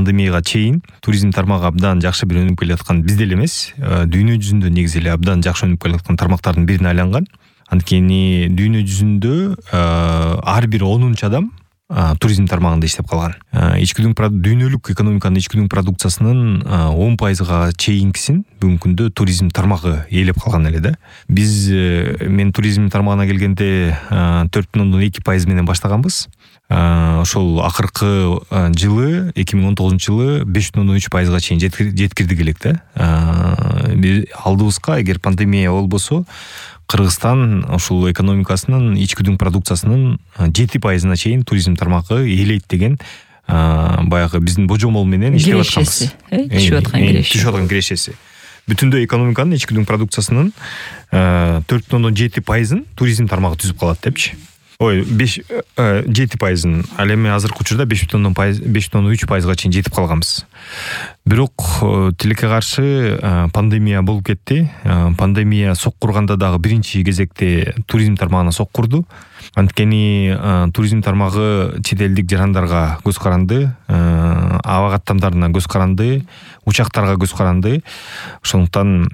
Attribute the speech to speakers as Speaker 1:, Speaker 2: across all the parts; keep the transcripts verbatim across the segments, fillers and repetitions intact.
Speaker 1: пандемияга чейин туризм тармагы абдан жакшы бир өнүгүп келаткан бизде эле эмес, дүйнө жүзүндө негизи эле абдан жакшы өнүгүп келаткан тармактардын бирине айланган. Анткени дүйнө жүзүндө ар бир онунчу адам туризм тармагында иштеп калган. Ичкидүн дүйнөлүк экономиканын ичкидүн продукциясынын он пайызга чейинкисин бүгүнкү күндө туризм тармагы ээлеп калган эле да. Биз мен туризм тармагына келгенде төрт бүтүн ондон эки пайыз менен баштаганбыз. Ошол акыркы жылы эки миң он тогузунчу жылы беш бүтүн ондон үч пайызга чейин жеткирдик элек да. Биз алдыбызга эгер пандемия болбосо Кыргызстан ушул экономикасынын ичкидүн продукциясынын жети пайызына чейин туризм тармагы ээлейт деген баягы биздин божомол менен иштеп атканбыз.
Speaker 2: Түшүп аткан кирешеси.
Speaker 1: Түшүп аткан кирешеси. Бүтүндөй экономиканын ичкидүн продукциясынын төрт бүтүн ондон жети пайызын туризм тармагы түзүп калат депчи. Ой, беш жети пайызын. Ал эми азыркы учурда беш бүтүн ондон үч пайызга чейин жетип калганбыз. Бирок тилекке каршы пандемия болуп кетти. Пандемия соккурганда дагы биринчи кезекте туризм тармагына соккурду. Анткени туризм тармагы чет элдик жарандарга көз каранды, аба каттамдарына көз каранды, учактарга көз каранды. Ошондуктан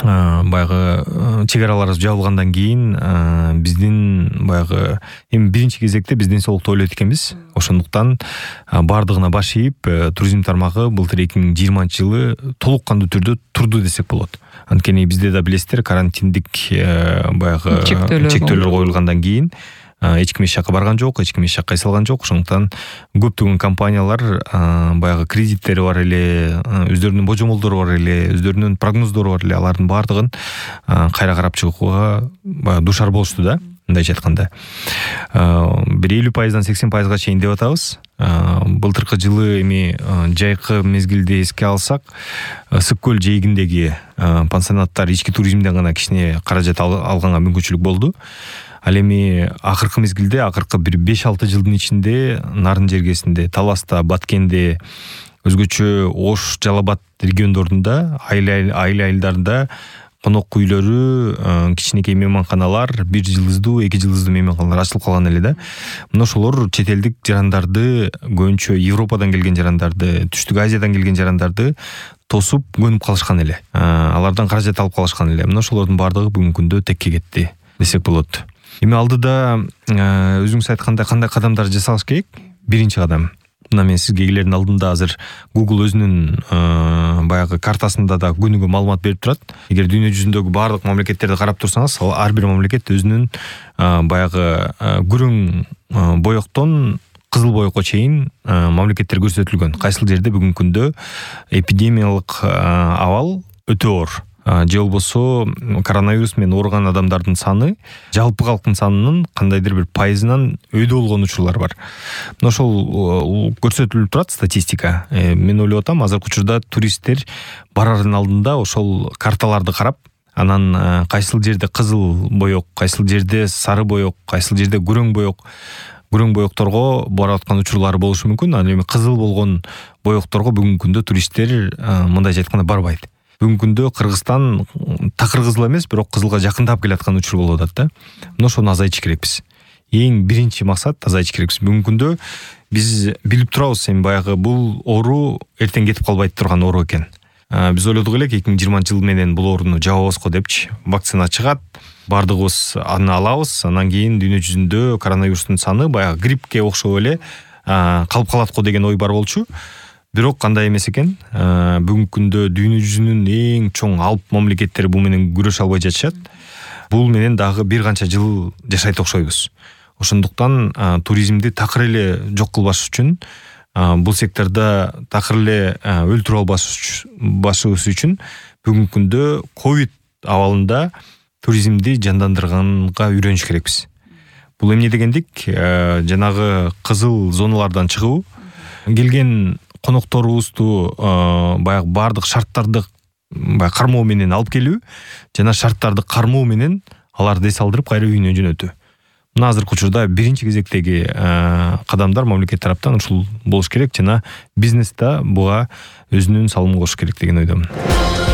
Speaker 1: баягы чек араларыбыз жабылгандан кийин биздин баягы эми биринчи кезекте биз ден соолукту ойлойт экенбиз. Ошондуктан бардыгына баш ийип туризм тармагы былтыр эки миң жыйырманчы жылы толук кандуу түрдө турду десек болот. Анткени бизде да билесиздер, карантиндик баягы чектөөлөр коюлгандан кийин эч ким эч жакка барган жок, эч ким эч жакка эс жок. Ошондуктан көптөгөн компаниялар баягы кредиттери бар эле, өздөрүнүн божомолдору бар эле, өздөрүнүн прогноздору бар эле, алардын бардыгын кайра карап чыгууга баягы душар болушту да. Мындайча айтканда, бир элүү пайыздан сексен пайызга чейин деп атабыз. Былтыркы жылы эми жайкы мезгилди эске алсак, Ысык көл жээгиндеги пансионаттар ички туризмден гана кичине каражат алганга мүмкүнчүлүк болду. Ал эми акыркы мезгилде, акыркы бир беш алты жылдын ичинде Нарын жергесинде, Таласта, Баткенде, өзгөчө Ош, Жалал Абад региондорунда, айыл айылдарында конок үйлөрү, кичинекей мейманканалар, бир жылдыздуу, эки жылдыздуу мейманканалар ачылып калган эле да. Мына ошолор чет элдик жарандарды, көбүнчө Европадан келген жарандарды, Түштүк Азиядан келген жарандарды тосуп көнүп калышкан эле. Алардан каражат алып калышкан эле. Мына ошолордун бардыгы бүгүнкү күндө текке кетти десек болот. Эми алдыда өзүңүз айткандай кандай кадамдар жасалыш керек? Биринчи кадам. Мына мен сизге келердин алдында азыр Google өзүнүн баягы картасында да күнүгө маалымат берип турат. Эгер дүйнө жүзүндөгү бардык мамлекеттерди карап турсаңыз, ар бир мамлекет өзүнүн баягы күрөң боёктон кызыл боёкко чейин мамлекеттер көрсөтүлгөн. Кайсыл жерде бүгүнкү күндө эпидемиялык абал өтө оор. Же болбосо коронавирус менен ооруган адамдардын саны жалпы калктын санынын кандайдыр бир пайызынан өйдө болгон учурлар бар. Мына ошол көрсөтүлүп турат статистика. Мен ойлоп атам, азыркы учурда туристтер барардын алдында ошол карталарды карап, анан кайсыл жерде кызыл боёк, кайсыл жерде сары боёк, кайсыл жерде күрөң боёк, күрөң боёкторго барып аткан учурлары болушу мүмкүн. Ал эми кызыл болгон боёкторго бүгүнкү күндө туристтер мындайча айтканда барбайт. Бүгүнкү күндө Кыргызстан такыр кызыл эмес, бирок кызылга жакындап келаткан учур болуп атат да. Мына ошону азайтыш керекпиз. Эң биринчи максат азайтыш керекпиз. Бүгүнкү күндө биз билип турабыз, эми баягы бул оору эртең кетип калбайт турган оору экен. Биз ойлодук элек эки миң жыйырманчы жыл менен бул ооруну жабабыз го депчи. Вакцина чыгат, бардыгыбыз аны алабыз, анан кийин дүйнө жүзүндө коронавирустун саны баягы гриппке окшоп эле калып калат го деген ой бар болчу. Бирок кандай эмес экен. Бүгүнкү күндө дүйнө жүзүнүн эң чоң алп мамлекеттери бул менен күрөшө албай жатышат. Бул менен дагы бир канча жыл жашайт окшойбуз. Ошондуктан туризмди такыр эле жок кылбаш үчүн, бул секторда такыр эле өлтүрүп албашыбыз үчүн бүгүнкү күндө ковид абалында туризмди жандандырганга үйрөнүш керекпиз. Бул эмне дегендик? Жанагы кызыл зоналардан чыгуу, келген конокторубузду баягы бардык шарттарды баягы кармоо менен алып келүү, жана шарттарды кармоо менен аларды эс алдырып кайра үйүнө жөнөтүү. Мына азыркы учурда биринчи кезектеги кадамдар мамлекет тараптан ушул болуш керек, жана бизнес да буга өзүнүн салымын кошуш керек деген ойдомун.